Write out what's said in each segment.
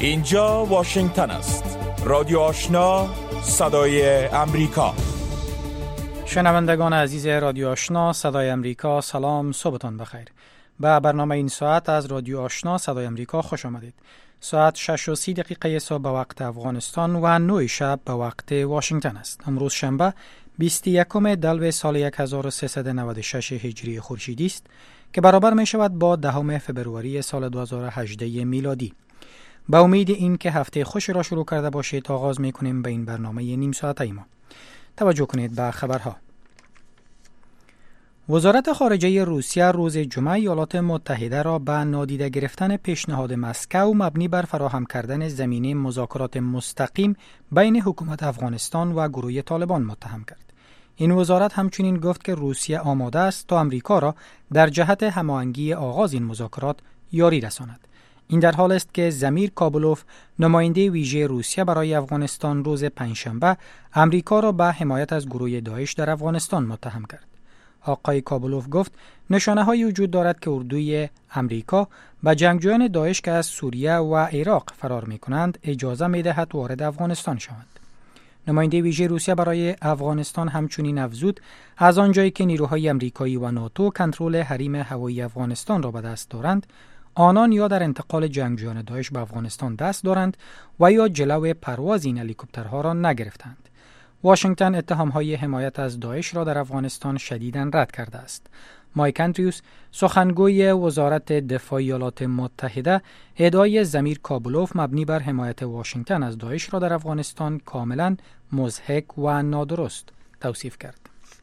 اینجا واشنگتن است. رادیو آشنا، صدای امریکا. شنوندگان عزیز رادیو آشنا صدای امریکا، سلام، صبحتان بخیر. به برنامه این ساعت از رادیو آشنا صدای امریکا خوش آمدید. ساعت 6:30 صبح به وقت افغانستان و 9 شب به وقت واشنگتن است. امروز شنبه 21 دلو سال 1396 هجری خورشیدی است که برابر می شود با 10 فبروری سال 2018 میلادی. با امید این که هفته خوش را شروع کرده باشید آغاز می کنیم به این برنامه نیم ساعته ما. توجه کنید به خبرها. وزارت خارجه روسیه روز جمعه ایالات متحده را به نادیده گرفتن پیشنهاد مسکو مبنی بر فراهم کردن زمینه مذاکرات مستقیم بین حکومت افغانستان و گروه طالبان متهم کرد. این وزارت همچنین گفت که روسیه آماده است تا آمریکا را در جهت هماهنگی آغاز این مذاکرات یاری رساند. این در حال است که زمیر کابلوف، نماینده ویژه روسیه برای افغانستان، روز پنجشنبه آمریکا را به حمایت از گروه داعش در افغانستان متهم کرد. آقای کابلوف گفت نشانه‌هایی وجود دارد که اردوی امریکا به جنگجویان داعش که از سوریه و عراق فرار می‌کنند اجازه می‌دهد وارد افغانستان شوند. نماینده ویژه روسیه برای افغانستان همچنین افزود از آنجایی که نیروهای امریکایی و ناتو کنترل حریم هوایی افغانستان را به دست دارند، آنان یا در انتقال جنگجویان داعش به افغانستان دست دارند و یا جلو پرواز این هلیکوپترها را نگرفتند. واشنگتن اتهام‌های حمایت از داعش را در افغانستان شدیداً رد کرده است. مایک اندریوس، سخنگوی وزارت دفاع ایالات متحده، ادعای زمیر کابلوف مبنی بر حمایت واشنگتن از داعش را در افغانستان کاملاً مضحک و نادرست توصیف کرد.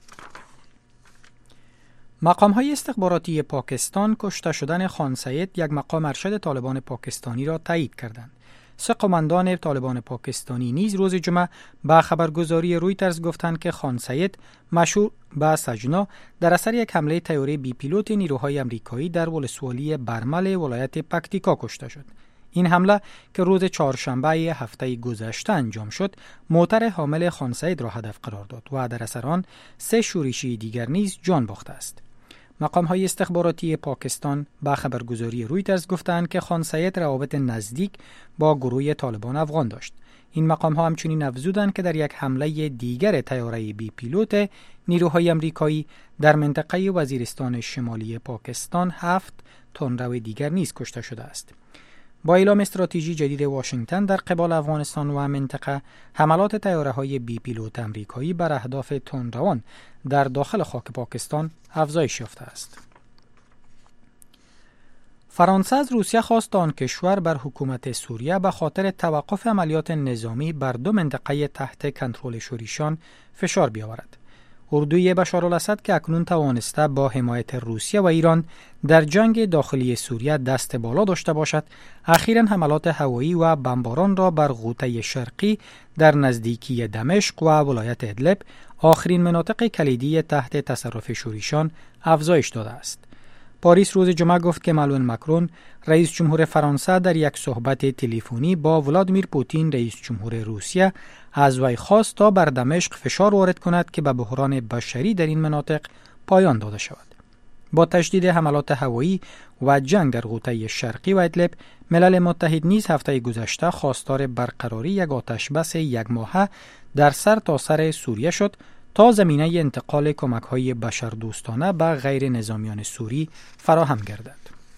مقام‌های استخباراتی پاکستان کشته شدن خان سید، یک مقام ارشد طالبان پاکستانی، را تایید کردند. 3 قماندان طالبان پاکستانی نیز روز جمعه به خبرگزاری رویترز گفتند که خان سید، مشهور به سجنا، در اثر یک حمله طیاره بی پیلوت نیروهای امریکایی در ولسوالی برمل ولایت پکتیکا کشته شد. این حمله که روز چهارشنبه هفته گذشته انجام شد، موتر حامل خان سید را هدف قرار داد و در اثر آن 3 شورشی دیگر نیز جان باخته است. مقام‌های استخباراتی پاکستان به خبرگزاری رویترز گفتند که خان سید روابط نزدیک با گروه طالبان افغان داشت. این مقام‌ها همچنین افزودند که در یک حمله دیگر طیاره بی پیلوت نیروهای امریکایی در منطقه وزیرستان شمالی پاکستان 7 تندرو دیگر نیز کشته شده است. با اعلام استراتژی جدید واشنگتن در قبال افغانستان و منطقه، حملات طیاره‌های بی پیلوت امریکایی بر اهداف تندروان در داخل خاک پاکستان افزایش یافته است. فرانسه از روسیه خواست آن کشور بر حکومت سوریه به خاطر توقف عملیات نظامی بر 2 منطقه تحت کنترل شوریشان فشار بیاورد. اردوی بشارالاسد که اکنون توانسته با حمایت روسیه و ایران در جنگ داخلی سوریه دست بالا داشته باشد، اخیراً حملات هوایی و بمباران را بر غوطه شرقی در نزدیکی دمشق و ولایت ادلب، آخرین مناطق کلیدی تحت تصرف شوریشان، افزایش داده است. پاریس روز جمعه گفت که مانوئل ماکرون، رئیس جمهور فرانسه، در یک صحبت تلفنی با ولادیمیر پوتین، رئیس جمهور روسیه، از وی خواست تا بر دمشق فشار وارد کند که به بحران بشری در این مناطق پایان داده شود. با تشدید حملات هوایی و جنگ در غوطه شرقی و ادلب، ملل متحد نیز هفته گذشته خواستار برقراری یک آتشبس 1 ماهه در سرتاسر سوریه شد تا زمینه انتقال کمک‌های بشردوستانه به غیر نظامیان سوری فراهم گردد.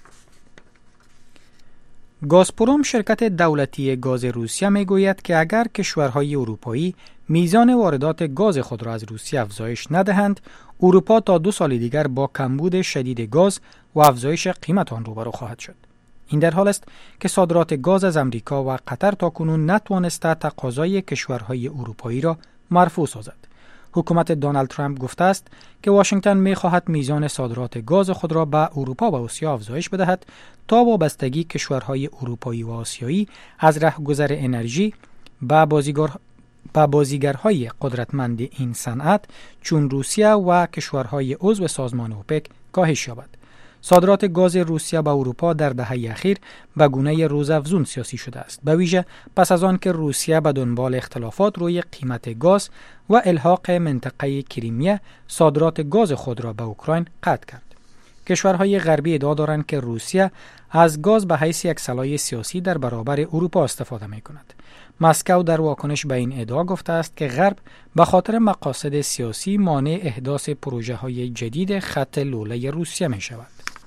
گازپروم، شرکت دولتی گاز روسیه، میگوید که اگر کشورهای اروپایی میزان واردات گاز خود را از روسیه افزایش ندهند، اروپا تا 2 سال دیگر با کمبود شدید گاز و افزایش قیمت آن روبرو خواهد شد. این در حال است که صادرات گاز از امریکا و قطر تاکنون نتوانسته تقاضای کشورهای اروپایی را مرفوع سازد. حکومت دونالد ترامپ گفته است که واشنگتن می‌خواهد میزان صادرات گاز خود را به اروپا و آسیا افزایش بدهد تا وابستگی کشورهای اروپایی و آسیایی از رهگذر انرژی به بازیگرهای قدرتمند این صنعت چون روسیه و کشورهای عضو سازمان اوپک کاهش یابد. صادرات گاز روسیه به اروپا در دهه اخیر به گونه روزافزون سیاسی شده است، به ویژه پس از آن که روسیه به دنبال اختلافات روی قیمت گاز و الحاق منطقه کریمیا صادرات گاز خود را به اوکراین قطع کرد. کشورهای غربی ادعا دارند که روسیه از گاز به حیث یک سلاح سیاسی در برابر اروپا استفاده می‌کند. مسکو در واکنش به این ادعا گفته است که غرب به خاطر مقاصد سیاسی مانع احداث پروژه‌های جدید خط لوله روسیه می‌شود.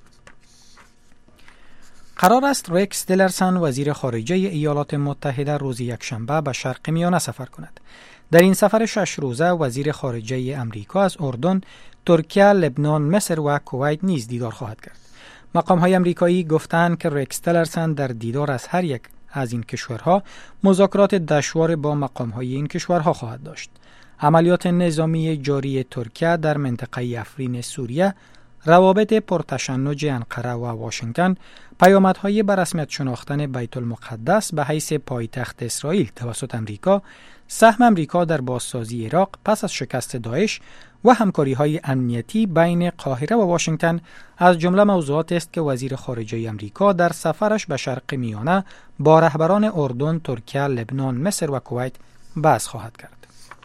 قرار است رکس تیلرسن وزیر خارجه ایالات متحده روز یکشنبه به شرق میانه سفر کند. در این سفر 6 روزه وزیر خارجه امریکا از اردن، ترکیه، لبنان، مصر و کویت نیز دیدار خواهد کرد. مقام‌های امریکایی گفتند که رکس تیلرسن در دیدار از هر یک از این کشورها مذاکرات دشوار با مقام‌های این کشورها خواهد داشت. عملیات نظامی جاری ترکیه در منطقه افرین سوریه، روابط پرتشنج انقره و واشنگتن، پیامدهای به رسمیت شناختن بیت المقدس به حیث پایتخت اسرائیل توسط امریکا، سهم امریکا در بازسازی عراق پس از شکست داعش و همکاری‌های امنیتی بین قاهره و واشنگتن از جمله موضوعات است که وزیر خارجه امریکا در سفرش به شرق میانه با رهبران اردن، ترکیه، لبنان، مصر و کویت بحث خواهد کرد.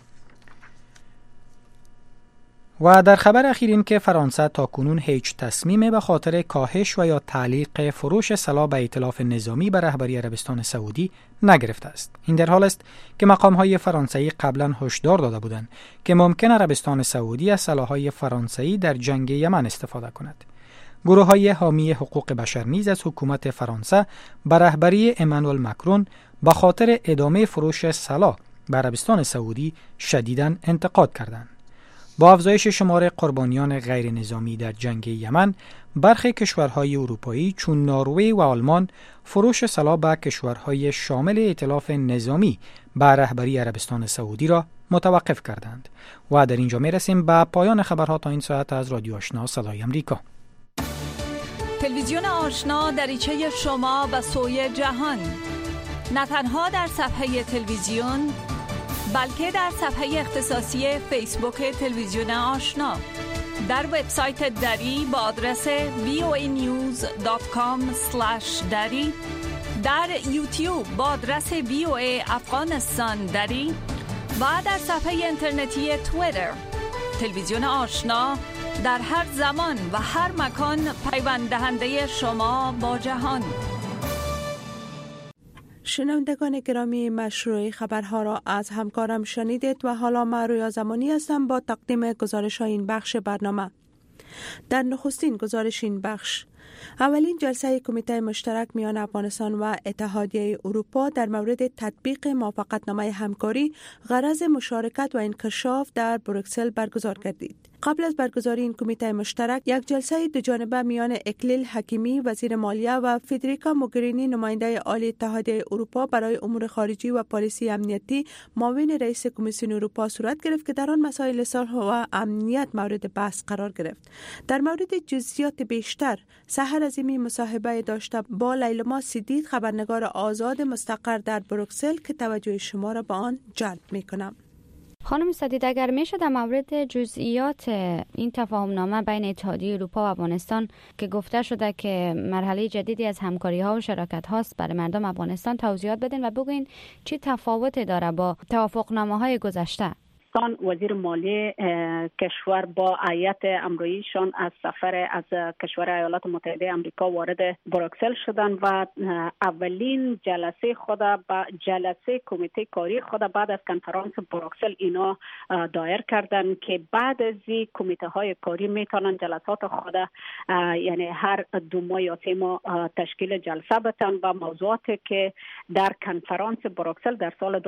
و در خبر اخیر این که فرانسه تاکنون هیچ تصمیمی به خاطر کاهش و یا تعلیق فروش سلاح به ائتلاف نظامی به رهبری عربستان سعودی نگرفته است. این در حال است که مقام‌های فرانسوی قبلا هشدار داده بودند که ممکن عربستان سعودی از سلاح‌های فرانسوی در جنگ یمن استفاده کند. گروه‌های حامی حقوق بشر نیز از حکومت فرانسه به رهبری امانوئل مکرون به خاطر ادامه فروش سلاح به عربستان سعودی شدیداً انتقاد کردند. با افزایش شمار قربانیان غیر نظامی در جنگ یمن، برخی کشورهای اروپایی چون نروژ و آلمان فروش سلاح به کشورهای شامل ائتلاف نظامی به رهبری عربستان سعودی را متوقف کردند. و در اینجا میرسیم به پایان خبرها تا این ساعت از رادیو آشنا صدای امریکا. تلویزیون آشنا دریچه شما به سوی جهان، نه تنها در صفحه تلویزیون بلکه در صفحه اختصاصی فیسبوک تلویزیون آشنا، در وبسایت دری با آدرس voanews.com/dari، در یوتیوب با آدرس VOA افغانستان دری و در صفحه اینترنتی توییتر. تلویزیون آشنا در هر زمان و هر مکان پیوند دهنده شما با جهان. شنوندگان گرامی، مشروع خبرها را از همکارم شنیدید و حالا من رویا زمانی هستم با تقدیم گزارش این بخش برنامه. در نخستین گزارش این بخش، اولین جلسه کمیته مشترک میان افغانستان و اتحادیه اروپا در مورد تطبیق موافقتنامه همکاری غرض مشارکت و انکشاف در بروکسل برگزار گردید. قبل از برگزاری این کمیته مشترک، یک جلسه دوجانبه میان اکلیل حکیمی وزیر مالیه و فدریکا موگرینی نماینده عالی اتحادیه اروپا برای امور خارجی و پالیسی امنیتی معاون رئیس کمیسیون اروپا صورت گرفت که در آن مسائل صلح و امنیت مورد بحث قرار گرفت. در مورد جزئیات بیشتر سحر عظیمی مصاحبه داشته با لیلما سیدید، خبرنگار آزاد مستقر در بروکسل، که توجه شما را به آن جلب می‌کنم. خانم سدید، اگر میشه در مورد جزئیات این تفاهمنامه بین اتحادیه اروپا و افغانستان که گفته شده که مرحله جدیدی از همکاری ها و شراکت هاست برای مردم افغانستان توضیحات بدین و بگوین چی تفاوتی داره با توافقنامه های گذشته؟ وزیر مالی کشور با هیئت امرویشان از سفر از کشور ایالات متحده آمریکا وارد بروکسل شدند و اولین جلسه خود با جلسه کمیته کاری خود بعد از کنفرانس بروکسل اینا دایر کردند که بعد از کمیته های کاری میتونن جلسات خود یعنی هر 2 ماه یا 3 ماه تشکیل جلسه بدن و موضوعاتی که در کنفرانس بروکسل در سال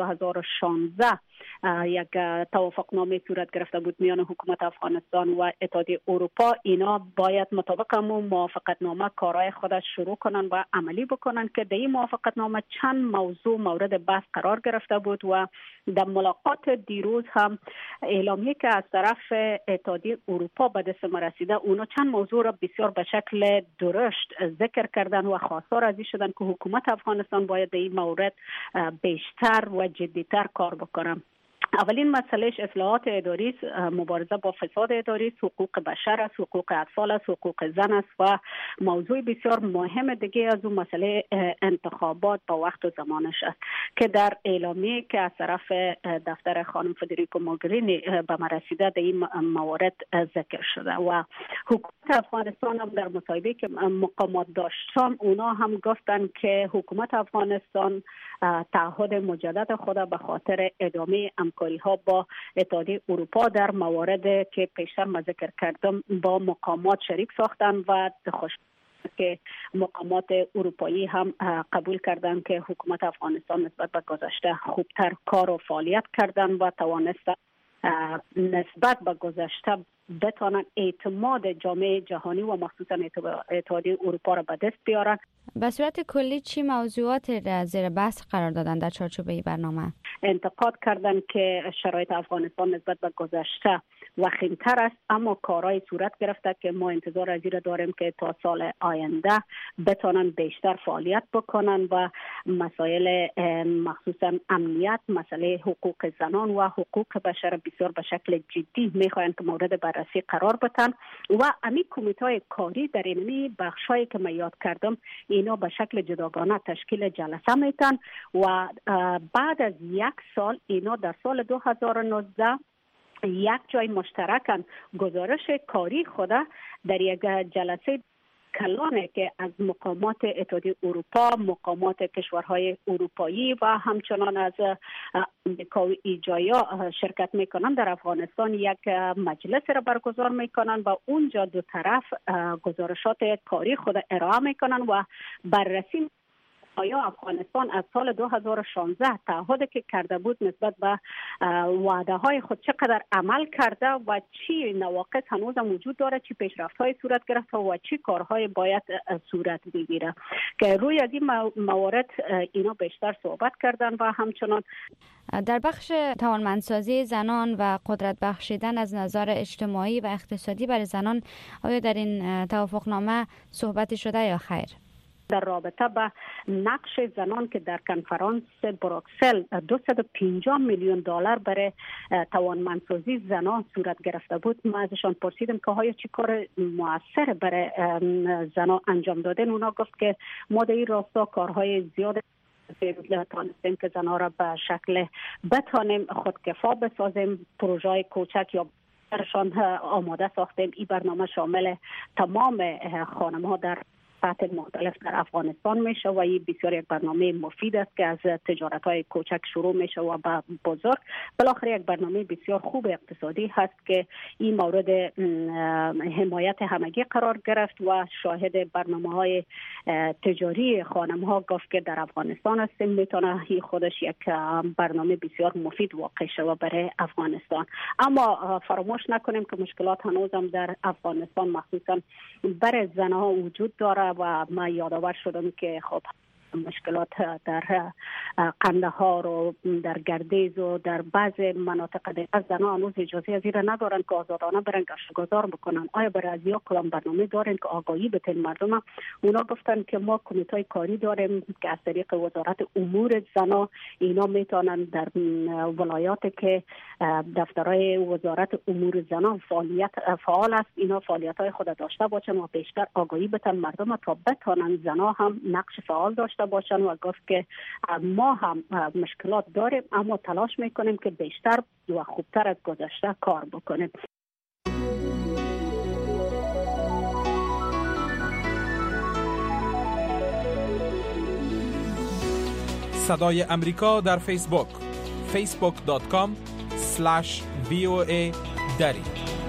2016 یک توافقنامه صورت گرفته بود میان حکومت افغانستان و اتحادیه اروپا، اینا باید مطابق همون موافقتنامه کارهای خودش شروع کنن و عملی بکنن که در این موافقتنامه چند موضوع مورد بحث قرار گرفته بود و در ملاقات دیروز هم اعلامیه که از طرف اتحادیه اروپا به دست ما رسیده، اونا چند موضوع را بسیار به شکل درشت ذکر کردن و خواستار از این شدن که حکومت افغانستان باید در این مورد بیشتر و جدیتر کار بکنن. اولین مسئلهش اصلاحات اداری است، مبارزه با فساد اداری است، حقوق بشر است، حقوق اطفال است، حقوق زن است و موضوع بسیار مهم دیگه از اون مسئله انتخابات با وقت و زمانش است که در اعلامیه که از طرف دفتر خانم فدریکو موگرینی به ما رسیده در این موارد ذکر شده و حکومت افغانستان هم در مصاحبه که مقامات داشتن اونا هم گفتن که حکومت افغانستان تعهد مجدد خود به خاطر ادامه همکاری ها با اتحادیه اروپا در موارد که پیشتر ما ذکر کردم با مقامات شریک ساختن و خوش که مقامات اروپایی هم قبول کردند که حکومت افغانستان نسبت به گذشته خوبتر کار و فعالیت کردن و توانستن نسبت به گذشته بتوانند اعتماد جامعه جهانی و مخصوصا اتحادیه اروپا را به دست بیارن. به صورت کلی چی موضوعات را زیر بحث قرار دادن در چارچوب برنامه؟ انتقاد کردن که شرایط افغانستان نسبت به گذشته وخیم‌تر است، اما کارهای صورت گرفته که ما انتظار از این داریم که تا سال آینده بتونن بیشتر فعالیت بکنن و مسائل مخصوصا امنیت، مسئله حقوق زنان و حقوق بشر بسیار به شکل جدی میخواین که مورد بررسی قرار بتن و امی کمیته‌های کاری در این بخشایی که من یاد کردم اینا به شکل جداگانه تشکیل جلسه میتن و بعد از یک سال اینا در سال 2019 یک جای مشترکن گزارش کاری خود در یک جلسه کلانه که از مقامات اتحادیه اروپا، مقامات کشورهای اروپایی و همچنان از امریکا و ایجایا شرکت میکنن در افغانستان یک مجلس را برگزار میکنن و اونجا دو طرف گزارشات کاری خود ارائه میکنن و بررسی آیا افغانستان از سال 2016 تعهدی که کرده بود نسبت به وعده های خود چقدر عمل کرده و چی نواقص هنوز وجود داره، چی پیشرفت های صورت گرفته و چی کارهای باید صورت بگیره که روی از این موارد اینا بیشتر صحبت کردن و همچنان در بخش توانمندسازی زنان و قدرت بخشیدن از نظر اجتماعی و اقتصادی برای زنان آیا در این توافقنامه صحبت شده یا خیر؟ در رابطه با نقش زنان که در کنفرانس بروکسل 250 میلیون دلار برای توانمندسازی زنان صورت گرفته بود، ما ازشان پرسیدم که آیا چه کار موثر برای زنان انجام دادن. اونا گفت که ما در این راستا کارهای زیاد تانستیم که زنان را به شکل بتانیم خودکفا بسازیم، پروژه کوچک یا برشان آماده ساختیم. این برنامه شامل تمام خانم‌ها در سطح مختلف در افغانستان میشه و این بسیار یک برنامه مفید است که از تجارت‌های کوچک شروع میشه و به بزرگ. بالاخره یک برنامه بسیار خوب اقتصادی هست که این مورد حمایت همگی قرار گرفت و شاهد برنامه‌های تجاری خانم‌ها گفت که در افغانستان هستیم. میتونه این خودش یک برنامه بسیار مفید واقع شود برای افغانستان. اما فراموش نکنیم که مشکلات هنوز هم در افغانستان مخصوصا برای زنها وجود داره و ما یادآور شدم که خب مشکلات در قندهار و در گردیز و در بعض مناطق دیگر از زنان هنوز اجازه از این ندارن که آزادانه برن گشتگذار بکنن. آیا برای از یا کدام برنامه دارن که آگاهی بتن مردم؟ اونا گفتن که ما کمیته کاری داریم که از طریق وزارت امور زنان اینا میتونن در ولایات که دفترهای وزارت امور زنان فعال است اینا فعالیت‌های خود داشته باشن و بیشتر آگاهی بتن مردم تا بتونن زنان هم نقش فعال داشته باشن و گفت که ما هم مشکلات داریم اما تلاش میکنیم که بیشتر و خوبتر از گذشته کار بکنیم. صدای امریکا در فیسبوک facebook.com/VOA دری.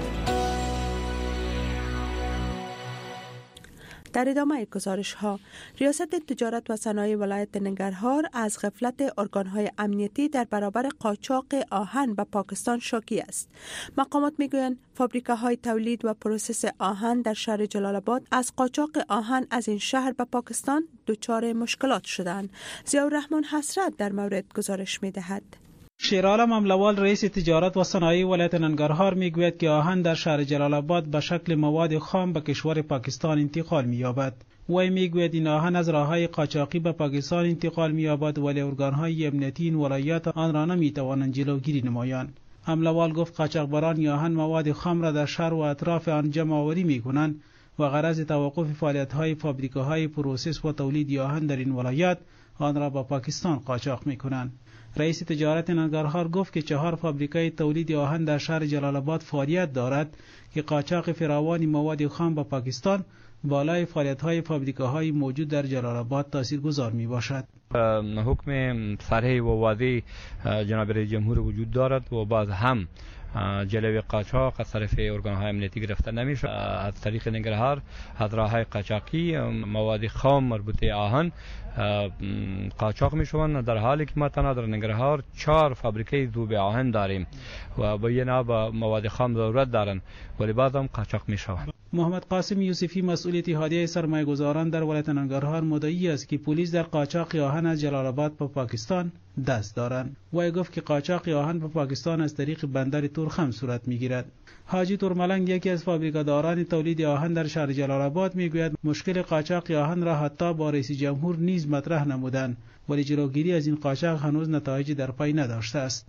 در ادامه گزارش ها، ریاست تجارت و صنایع ولایت ننگرهار از غفلت ارگانهای امنیتی در برابر قاچاق آهن به پاکستان شاکی است. مقامات میگویند فابریکه‌های تولید و پروسس آهن در شهر جلال آباد از قاچاق آهن از این شهر به پاکستان دچار مشکلات شدند. ضیاءالرحمن حسرت در مورد گزارش می‌دهد. شیرعالم املوال رئیس تجارت و صنایع ولایت ننگرهار میگوید که آهن در شهر جلال آباد به شکل مواد خام به کشور پاکستان انتقال می‌یابد. وی میگوید این آهن از راههای قاچاقی به پاکستان انتقال می‌یابد، ولی ارگان‌های امنیتی این ولایات آن را نمی‌توانند جلوگیری نمایند. املوال گفت قاچاقبران این آهن مواد خام را در شهر و اطراف آن جمع آوری می‌کنند و غرض توقف فعالیت‌های فابریکه‌های پروسس و تولید آهن در این ولایات آن را به پاکستان قاچاق می‌کنند. رئیس تجارت ننگرهار گفت که 4 فابریکه تولید آهن در شهر جلال آباد فعالیت دارد که قاچاق فراوان مواد خام به پاکستان بالای فعالیت‌های فابریکه‌های موجود در جلال آباد تاثیرگذار می‌باشد. حکم صریح و واضح جناب رئیس جمهور وجود دارد و باز هم جلوی قاچاق از طرف ارگان‌های امنیتی گرفته نمی‌شود. از طریق ننگرهار از راه‌های قاچاقی مواد خام مربوط به آهن قاچاق می‌شوند، در حالی که ما تنها در ننگرهار 4 فابریکه ذوب آهن داریم و به این مواد خام ضرورت دارند ولی باز هم قاچاق می‌شوند. محمد قاسم یوسفی مسئول اتحادیه سرمایه‌گذاران در ولایت ننگرهار مدعی است که پلیس در قاچاق آهن از جلال آباد به پاکستان دست دارند. وی گفت که قاچاق آهن به پاکستان از طریق بندر تورخم صورت می‌گیرد. حاجی تورملنگ یکی از فابریکه‌داران تولید آهن در شهر جلال آباد میگوید مشکل قاچاق آهن را حتی با رئیس جمهور نیز مطرح نمودند ولی جلوگیری از این قاچاق هنوز نتایج در پی نداشته است.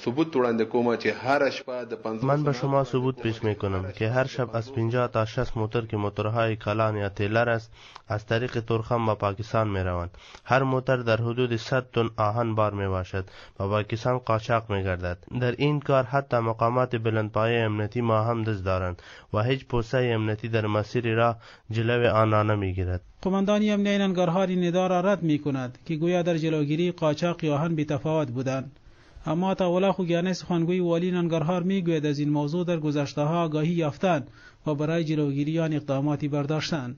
من به شما ثبوت پیش میکنم که هر شب از 50 تا 60 موتر که موتورهای کلان یا تیلر است از طریق تورخم به پاکستان می روند. هر موتر در حدود 100 تن آهن بار می باشد و پاکستان قاچاق می گردد. در این کار حتی مقامات بلندپایه امنیتی ما هم دست دارند و هیچ پوسته امنیتی در مسیر راه جلوی آنها نمی گیرد. قماندانی امنیتی ننگرهار این ادعا را رد می کند که گویا در جلوگیری قاچاق آهن بی‌تفاوت بودند. اما تاولا خوگیانه سخنگوی والی ننگرهار میگوید از این موضوع در گذشته‌ها آگاهی یافتند و برای جلوگیری آن اقداماتی برداشتند.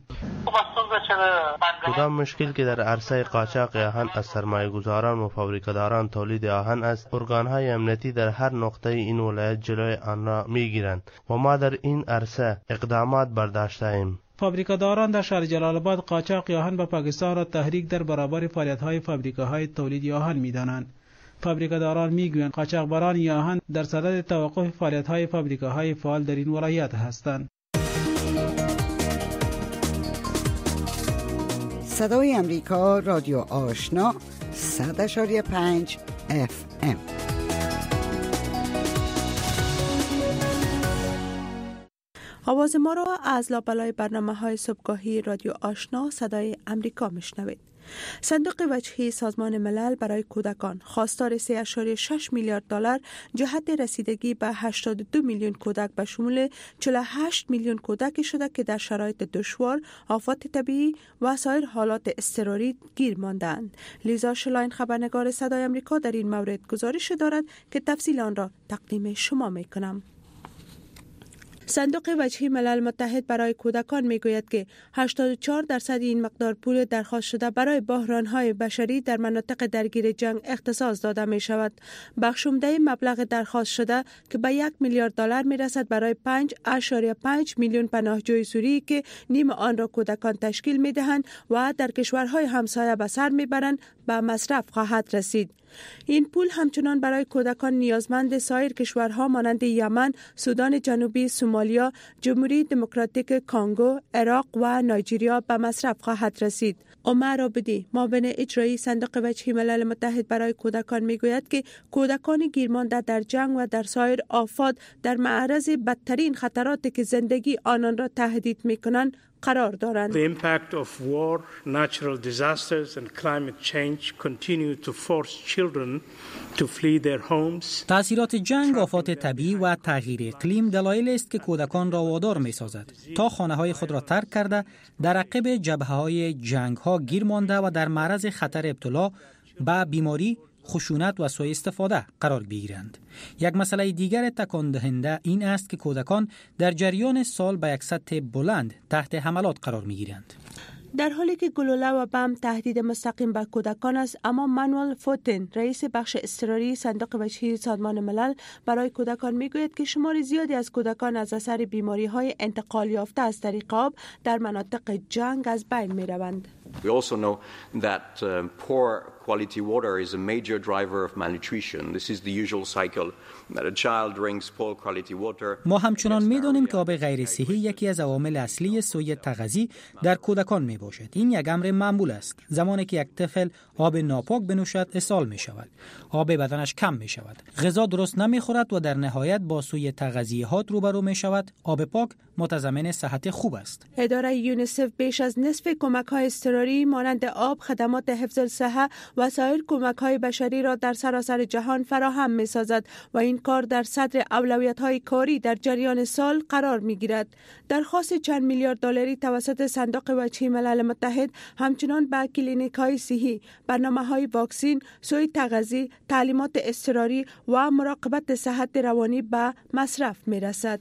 کدام مشکل که در عرصه قاچاق آهن از سرمایه‌گذاران و فابریکه‌داران تولید آهن است، ارگان‌های امنیتی در هر نقطه این ولایت جلوی آن را میگیرند و ما در این عرصه اقدامات برداشته ایم. فابریکه‌داران در شهر جلال آباد قاچاق آهن به پاکستان را تحریک در برابر فعالیت‌های فابریکه‌های تولید آهن می‌دانند. فابریکه‌داران می‌گویند قاچاقبران آهن در صدد توقف فعالیت‌های فابریکه‌های فعال در این ولایت هستند. صدای امریکا، رادیو آشنا، 100.5 FM. آواز ما را از لابلای برنامه‌های صبحگاهی رادیو آشنا صدای امریکا میشنوید. صندوق وجهی سازمان ملل برای کودکان خواستار 3.6 میلیارد دلار جهت رسیدگی به 82 میلیون کودک به شمول 48 میلیون کودک شده که در شرایط دشوار، آفات طبیعی و سایر حالات اضطراری گیر ماندند. لیزا شلاین خبرنگار صدای امریکا در این مورد گزارش دارد که تفصیل آن را تقدیم شما میکنم. صندوق وجهی ملل متحد برای کودکان میگوید که 84% این مقدار پول درخواست شده برای بحران‌های بشری در مناطق درگیر جنگ اختصاص داده می شود. بخش عمده مبلغ درخواست شده که به 1 میلیارد دلار می رسد برای 5.5 میلیون پناهجوی سوری که نیم آن را کودکان تشکیل می دهند و در کشورهای همسایه به سر می برند به مصرف خواهد رسید. این پول همچنان برای کودکان نیازمند سایر کشورها مانند یمن، سودان جنوبی، سومالیا، جمهوری دموکراتیک کانگو، عراق و نایجریا به مصرف خواهد رسید. عمر عابدی، معاون اجرایی صندوق وجهی ملل متحد برای کودکان میگوید که کودکان گیرمانده در جنگ و در سایر آفات در معرض بدترین خطراتی که زندگی آنان را تهدید میکنند قرار دارند. The impact of war, natural disasters and climate change continue to force children to flee their homes. تأثیرات جنگ، آفات طبیعی و تغییر اقلیم دلایل است که کودکان را وادار می‌سازد تا خانه‌های خود را ترک کرده در عقب جبهه‌های جنگ‌ها گیر مانده و در معرض خطر ابتلا به بیماری، خشونت و سوء استفاده قرار بگیرند. یک مسئله دیگر تکان دهنده این است که کودکان در جریان سال به یک سطح بلند تحت حملات قرار می‌گیرند. در حالی که گلوله و بم تهدید مستقیم به کودکان است، اما مانوئل فوتن، رئیس بخش اضطراری صندوق وجهی سازمان ملل برای کودکان میگوید که شمار زیادی از کودکان از اثر بیماری‌های انتقال یافته از طریق آب در مناطق جنگ از بین می‌روند. We also know that poor quality water is a major driver of malnutrition. This is the usual cycle that a child drinks poor quality water. ما همچنان می‌دانیم که آب غیر صحی یکی از عوامل اصلی سوء تغذی در کودکان میباشد. این یک امر معمول است. زمانی که یک طفل آب ناپاک بنوشد اسهال میشود. آب بدنش کم میشود. غذا درست نمیخورد و در نهایت با سوء تغذیه‌ات روبرو میشود. آب پاک متضمن صحت خوب است. اداره یونیسف بیش از نصف کمک‌های اضطراری مانند آب، خدمات حفظ الصحه و سایر کمک‌های بشری را در سراسر جهان فراهم می‌سازد و این کار در صدر اولویت‌های کاری در جریان سال قرار می‌گیرد. درخواست چند میلیارد دلاری توسط صندوق بچه ملل متحد همچنان به کلینیک‌های صحی، برنامه‌های واکسین، سوء تغذی، تعلیمات اضطراری و مراقبت صحت روانی به مصرف می‌رسد.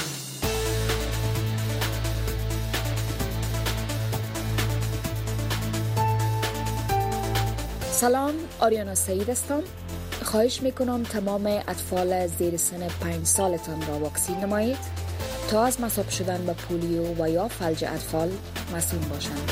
سلام، آریانا سعید هستم. خواهش میکنم تمام اطفال زیر سن 5 سالتان را واکسین نمایید تا از مصاب شدن به پولیو و یا فلج اطفال مسئول باشند.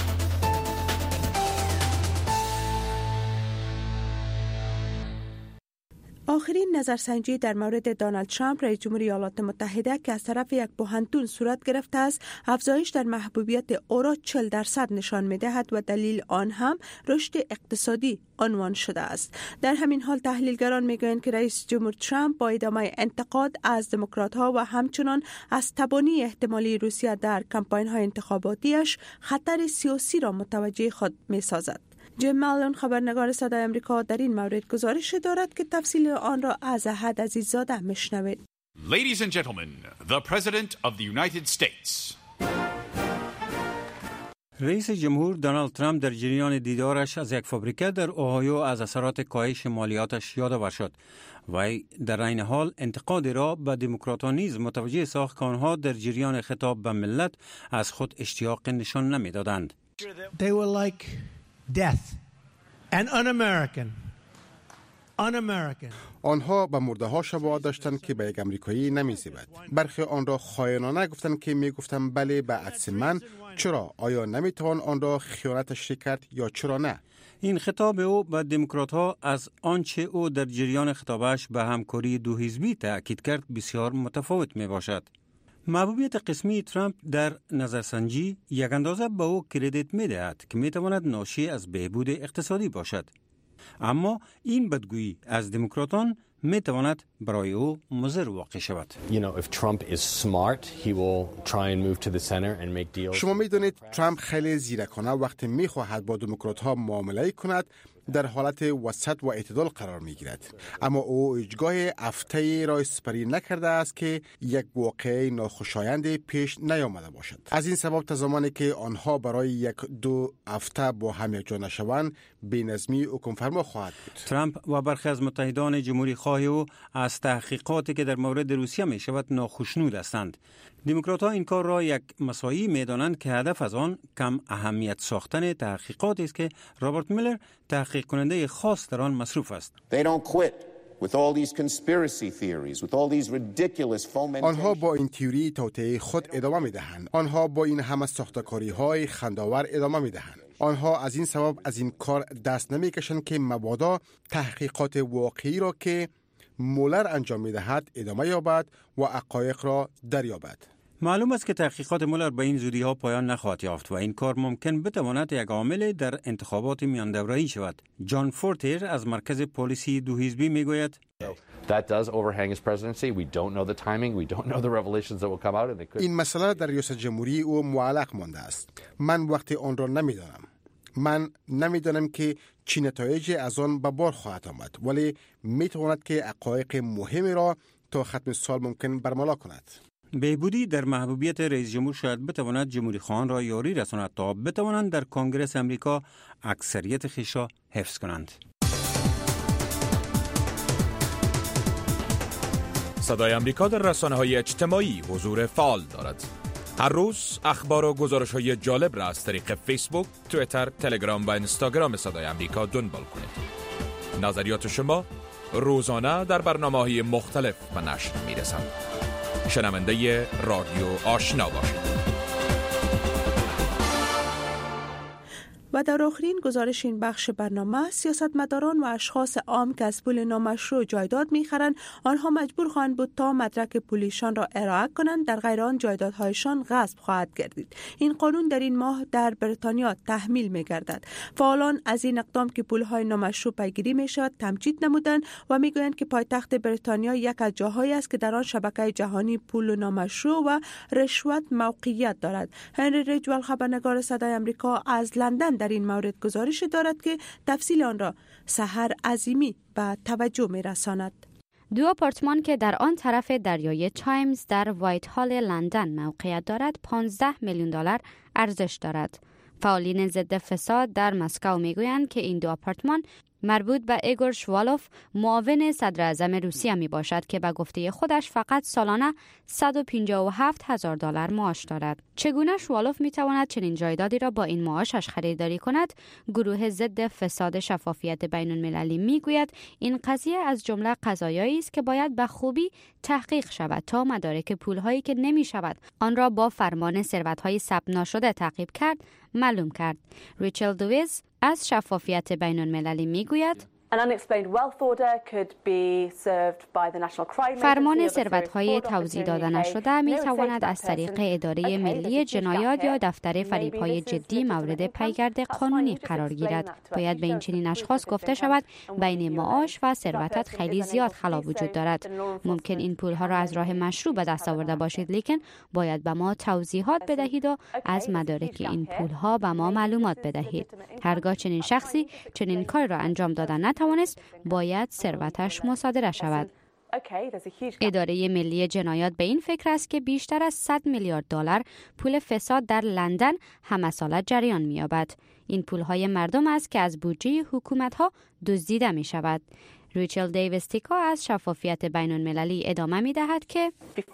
آخرین نظرسنجی در مورد دونالد ترامپ رئیس جمهور ایالات متحده که از طرف یک بحران صورت گرفته است، افزایش در محبوبیت او را 40% نشان می‌دهد و دلیل آن هم رشد اقتصادی عنوان شده است. در همین حال تحلیلگران میگویند که رئیس جمهور ترامپ با ادامه انتقاد از دموکرات‌ها و همچنان از تبانی احتمالی روسیه در کمپاین‌های انتخاباتیش خطر سیاسی را متوجه خود می‌سازد. جیم مالون خبرنگار صدای آمریکا در این مورد گزارش دارد که تفصیل آن را از احد عزیززاده میشنوید. Ladies and gentlemen, the President of the United States. رئیس جمهور دونالد ترامپ در جریان دیدارش از یک فابریکه در اوهایو از اثرات کاهش مالیاتش یادآور شد و در عین حال انتقاد را به دموکراتان نیز متوجه ساخت که آنها در جریان خطاب به ملت از خود اشتیاق نشان نمیدادند. They were like death and un-American. آنها به مرده ها شباهت داشتند که به یک امریکایی نمی‌زیبد. برخی آن را خائنانه گفتند که میگفتند بله به عکس من. چرا؟ آیا نمیتوان آن را خیانتش کرد یا چرا نه؟ این خطاب او به دموکرات‌ها از آنچه او در جریان خطابش به همکاری دو حزبی تأکید کرد بسیار متفاوت میباشد. محبوبیت قسمی ترامپ در نظرسنجی یک اندازه به او کردیت می‌دهد که میتواند ناشی از بهبود اقتصادی باشد. اما این بدگویی از دموکراتان میتواند برای او مضر واقع شود. شما میدونید ترامپ خیلی زیرکانه وقتی میخواهد با دموکرات‌ها معامله کند در حالت وسط و اعتدال قرار میگیرد، اما او هیچگاه هفته را سپری نکرده است که یک واقعه ناخوشایند پیش نیامده باشد. از این سبب تا زمانی که آنها برای یک دو هفته با هم یکجا نشوند بی‌نظمی حکم فرما خواهد بود. ترامپ و برخی از متحدان جمهوری خواه او از تحقیقاتی که در مورد روسیه می شود ناخوشنود هستند. دموکرات‌ها این کار را یک مساعی می‌دانند که هدف از آن کم اهمیت ساختن تحقیقاتی است که رابرت میلر تحقیق کننده خاص در آن مصروف است. آنها با این تئوری توطئه خود ادامه می‌دهند. آنها با این همه ساختکاری‌های خنده‌آور ادامه می‌دهند. آنها از این سبب از این کار دست نمی‌کشند که مبادا تحقیقات واقعی را که مولر انجام می‌دهد ادامه یابد و حقایق را دریابد. معلوم است که تحقیقات مولر به این زودی ها پایان نخواهد یافت و این کار ممکن بتواند یک عامل در انتخابات میان دوره‌ای شود. جان فورتیر از مرکز پالیسی دو حزبی میگوید این مسئله در ریاست جمهوری او معلق مانده است. من وقتی آن را نمیدانم. من نمیدانم که چی نتایج از آن به بار خواهد آمد، ولی میتواند که حقایق مهمی را تا ختم سال ممکن برملا کند. بهبودی در محبوبیت رئیس جمهور شاید بتواند جمهوری خواهان را یاری رساند تا بتوانند در کنگره امریکا اکثریت خویش را حفظ کنند. صدای آمریکا در رسانه‌های اجتماعی حضور فعال دارد. هر روز اخبار و گزارش‌های جالب را از طریق فیسبوک، توییتر، تلگرام و اینستاگرام صدای آمریکا دنبال کنید. نظریات شما روزانه در برنامه‌های مختلف به نشر می‌رسند. شنونده رادیو آشنا باشید. و در آخرین گزارش این بخش برنامه، سیاستمداران و اشخاص عام که از پول نامشروع جایداد می‌خرند، آنها مجبور خواهند بود تا مدرک پولیشان را ارائه کنند، در غیر آن جایدادهایشان غصب خواهد گردید. این قانون در این ماه در بریتانیا تحمیل می‌گردد. فعالان از این اقدام که پول‌های نامشروع پیگیری می‌شود تمجید نمودند و می‌گویند که پایتخت بریتانیا یک از جاهایی است که در آن شبکه جهانی پول نامشروع و رشوت موقعیت دارد. هنری ریجوال، خبرنگار صدای آمریکا از لندن، در این مورد گزارش دارد که تفصیل آن را سحر عظیمی به توجه می‌رساند. 2 آپارتمان که در آن طرف دریای تایمز در وایت هال لندن موقعیت دارد 15 میلیون دلار ارزش دارد. فعالین ضد فساد در مسکو میگویند که این 2 آپارتمان مربوط به ایگور شوالوف، معاون صدر اعظم روسیه می باشد که به گفته خودش فقط سالانه 157,000 دلار معاش دارد. چگونه شوالوف می تواند چنین جایدادی را با این معاشش خریداری کند؟ گروه ضد فساد شفافیت بین المللی می گوید این قضیه از جمله قضایایی است که باید به خوبی تحقیق شود تا مدارک پولهایی که نمی شود آن را با فرمان ثروت‌های ثبت نشده تعقیب کرد معلوم کرد. ریچل دویز از شفافیت بین المللی می گوید فرمان ثروت‌های توزیع داده نشده می تواند از طریق اداره ملی جنایات یا دفتر فریب‌های جدی مورد پیگرد قانونی قرار گیرد. باید به این چنین اشخاص گفته شود بین معاش و ثروتت خیلی زیاد خلا وجود دارد. ممکن این پول‌ها را از راه مشروع به دست آورده باشید، لیکن باید به ما توضیحات بدهید و از مدارک این پول‌ها به ما معلومات بدهید. هرگاه چنین شخصی چنین کار را انجام دادن توانست، باید ثروتش مصادره شود. اداره ملی جنایات به این فکر است که بیشتر از 100 میلیارد دلار پول فساد در لندن همه ساله جریان می‌یابد. این پول‌های مردم است که از بودجه حکومت‌ها دزدیده می‌شود. ریچل دیوستیکا از شفافیت بین المللی ادامه می‌دهد که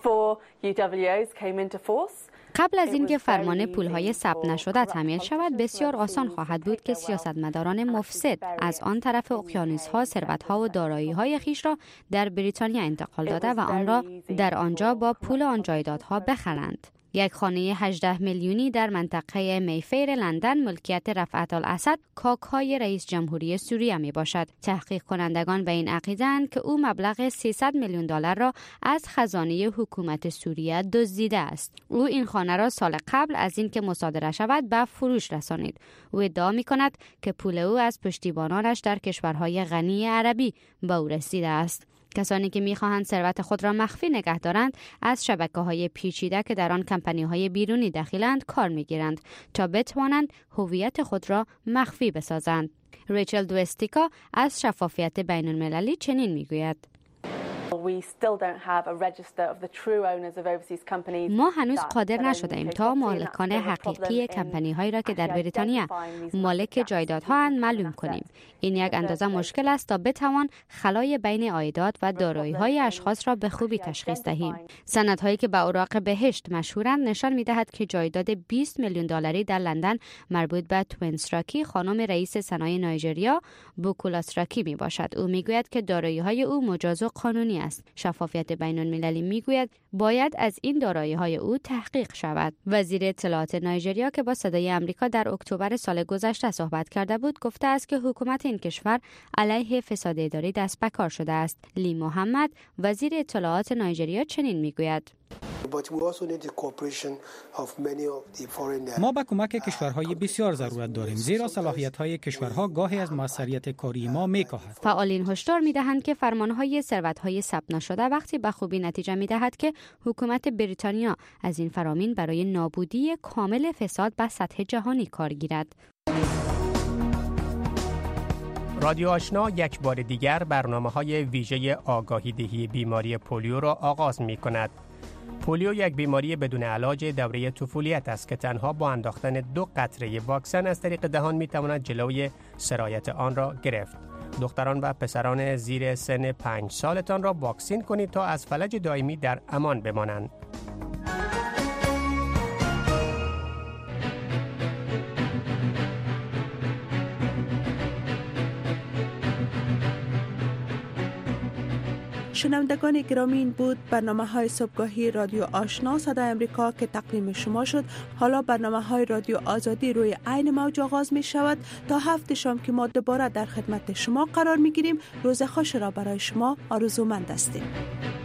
قبل از اینکه فرمان پولهای ثبت نشده تعمیل شود، بسیار آسان خواهد بود که سیاستمداران مفسد از آن طرف اقیانوس‌ها ثروت‌ها و دارایی‌های خیش را در بریتانیا انتقال داده و آن را در آنجا با پول آن جایدادها بخرند. یک خانه 18 میلیونی در منطقه میفیر لندن ملکیت رفعت الاسد کاک‌های رئیس جمهوری سوریه می باشد. تحقیق کنندگان به این عقیده‌اند که او مبلغ 300 میلیون دلار را از خزانه حکومت سوریه دزدیده است. او این خانه را سال قبل از اینکه مصادره شود به فروش رسانید. او ادعا می کند که پول او از پشتیبانانش در کشورهای غنی عربی به او رسیده است. کسانی که می‌خواهند ثروت خود را مخفی نگه دارند از شبکه‌های پیچیده که در آن کمپانی‌های بیرونی دخیلند کار می‌گیرند تا بتوانند هویت خود را مخفی بسازند. ریچل دوستیکا از شفافیت بین المللی چنین می‌گوید: ما هنوز قادر نشده‌ایم تا مالکان حقیقی کمپانی‌هایی را که در بریتانیا مالک جایدادهاند معلوم کنیم. این یک اندازه مشکل است تا بتوان خلای بین عایدات و دارایی‌های اشخاص را به خوبی تشخیص دهیم. سندهایی که به اوراق بهشت مشهورند نشان می‌دهد که جایداد 20 میلیون دلاری در لندن مربوط به توینس راکی، خانم رئیس صنایع نایجریا بوکولاس راکی میباشد. او میگوید که دارایی‌های او مجاز و قانونی است. شفافیت بین المللی میگوید باید از این دارایی‌های او تحقیق شود. وزیر اطلاعات نایجریا که با صدای آمریکا در اکتبر سال گذشته صحبت کرده بود، گفته است که حکومت این کشور علیه فساد اداری دست به کار شده است. لی محمد، وزیر اطلاعات نایجریا، چنین میگوید: ما به کمک کشورهای بسیار ضرورت داریم، زیرا صلاحیت‌های کشورها گاهی از موثریت کاری ما می‌کاهد. فعالین هشدار می‌دهند که فرمان‌های ثروت‌های ثبت نشده وقتی به خوبی نتیجه می‌دهد که حکومت بریتانیا از این فرامین برای نابودی کامل فساد به سطح جهانی کار گیرد. رادیو آشنا یک بار دیگر برنامه‌های ویژه آگاهی دهی بیماری پولیو را آغاز می‌کند. پولیو یک بیماری بدون علاج دوره طفولیت است که تنها با انداختن 2 قطره واکسن از طریق دهان می‌تواند جلوی سرایت آن را گرفت. دختران و پسران زیر سن 5 سالتان را واکسین کنید تا از فلج دائمی در امان بمانند. شنوندگان گرامی، این بود برنامه های صبحگاهی رادیو آشنا صدای امریکا که تقدیم شما شد. حالا برنامه های رادیو آزادی روی عین موج آغاز می شود. تا هفته شام که ما دوباره در خدمت شما قرار می گیریم. روز خوش را برای شما آرزومند هستیم.